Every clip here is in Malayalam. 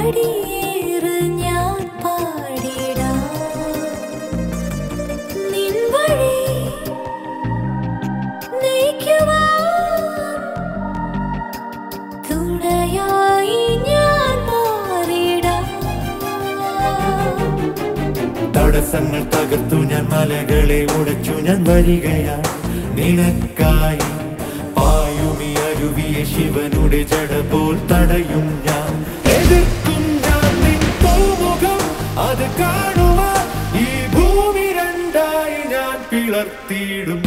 പടിയേറ് ഞാൻ പാടിടാം നിൻ വഴി നയിക്കുവാൻ തുണയായി ഞാൻ മാറിടാം. തടസ്സങ്ങൾ തകർത്തു ഞാൻ മലകളെ ഉടച്ചു ഞാൻ വരികയാണ് നിനക്കായി. പായുമി അരുവിയെ ശിവനുടെ ജട പോൽ തടയും ഞാൻ. എതിർക്കും ഞാൻ നിൻ പൂമുഖം അത് കാണുവാൻ ഈ ഭൂമി രണ്ടായി ഞാൻ പിളർത്തിയിടും.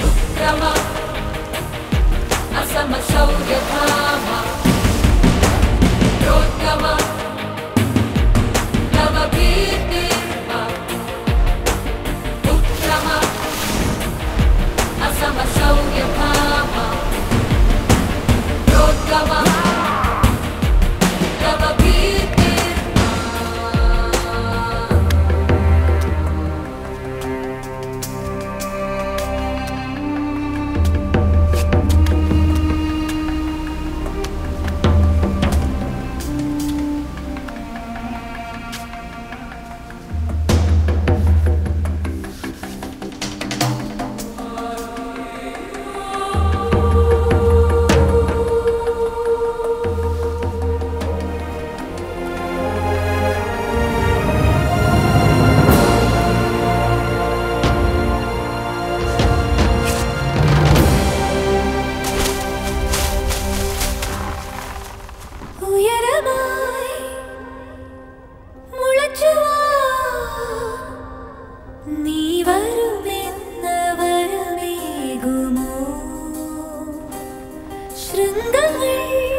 നീ വരുമെന്ന വരമേകുമോ ശൃംഗങ്ങൾ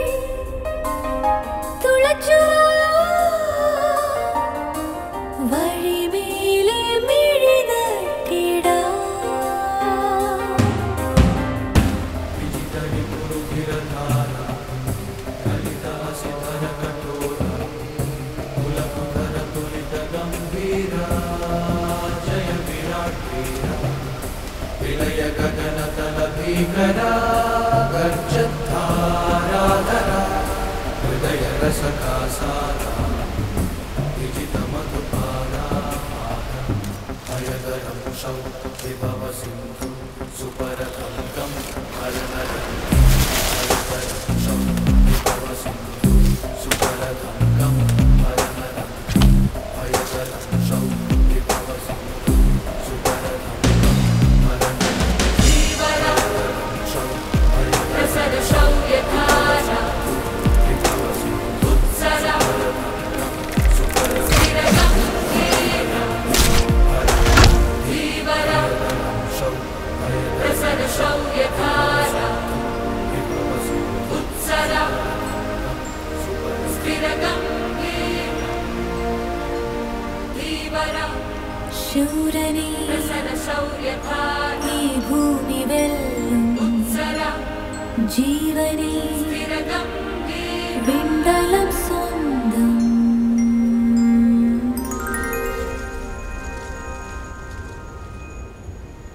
തുളച്ചുവാൻ വഴിമേലെ മിഴി നട്ടിടാം. विलय गगनतल भीकरा गर्जद्धाराधरा हृदय रसकासारा विजित मधुपारा अयदरं शौ विभव सिन्धु सुपरतं गं हरनरं अयदरं शौ विभव सिन्धु सुपरतं गं हरनरं अयदरं शौ विभव सिन्धु सुपरतं ശൂരനേ ഈ ഭൂമി വെല്ലും ജീവനേ